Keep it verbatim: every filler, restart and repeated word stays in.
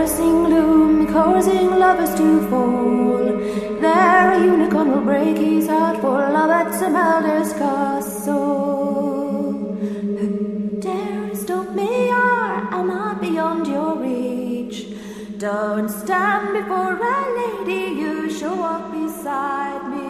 menacing gloom, causing lovers to fall. There a unicorn will break his heart for love at some elder's castle. Who dare stop me, or am I beyond your reach? Don't stand before a lady, you shall walk beside me.